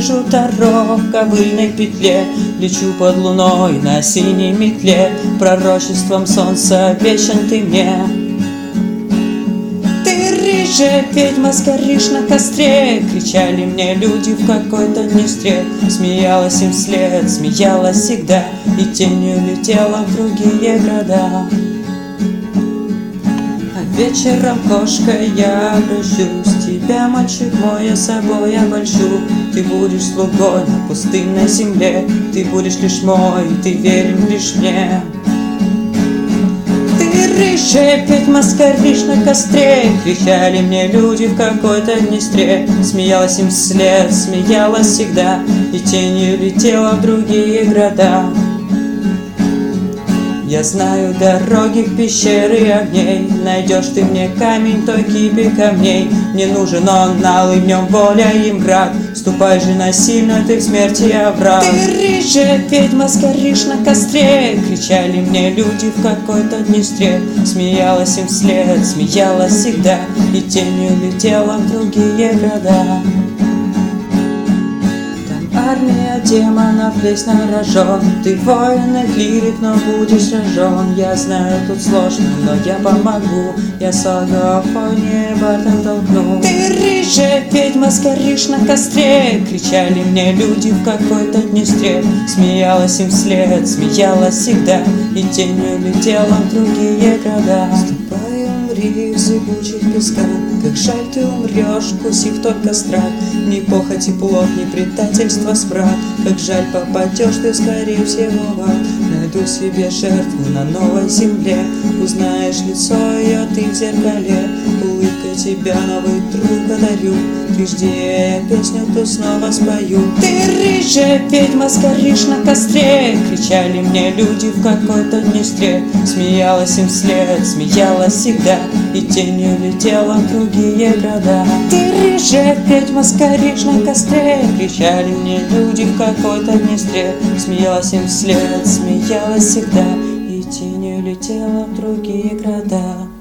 вижу дорог в ковыльной петле, лечу под луной на синей метле, пророчеством солнца вечен ты мне. Ты рыжая ведьма, сгоришь на костре, кричали мне люди в какой-то Днестре. Смеялась им вслед, смеялась всегда, и тенью летела в другие города. Вечером кошкой я обращусь, тебя, мальчик мой, я собой обольщу. Ты будешь слугой на пустынной земле, ты будешь лишь мой, ты верен лишь мне. Ты рыжая ведьма, сгоришь на костре, кричали мне люди в какой-то Днестре. Смеялась им вслед, смеялась всегда, и тенью летела в другие города. Я знаю дороги в пещеры огней, найдешь ты мне камень той кипи камней. Не нужен он алый, в нем воля им град, ступай же насильно ты в смерти овраг. Ты рыжая ведьма, сгоришь на костре, кричали мне люди в какой-то Днестре. Смеялась им вслед, смеялась всегда, и тенью летела в другие города. Армия демонов весь на рожон, ты воин и клирик, но будешь сражен. Я знаю, тут сложно, но я помогу, я сагафоне бартом толкну. Ты рыжая ведьма, сгоришь на костре, кричали мне люди в какой-то Днестре. Смеялась им вслед, смеялась всегда, и тенью летела в другие города. Ступай, умри в зыбучих песках, как жаль ты умрешь, вкусив только страх. Ни похоть и плод, ни предательство спрат, как жаль попадешь ты скорее всего в ад. Найду себе жертву на новой земле, узнаешь лицо ее ты в зеркале. Улыбкой тебя новый друг одарю, ты жди, я песню тут снова спою. Ты рыжая ведьма, сгоришь на костре, кричали мне люди в какой-то Днестре. Смеялась им вслед, смеялась всегда, и тенью летела в другие города. Ты рыжая ведьма, сгоришь на костре, кричали мне люди в какой-то Днестре. Смеялась им вслед, смеялась всегда, и тенью летела в другие города.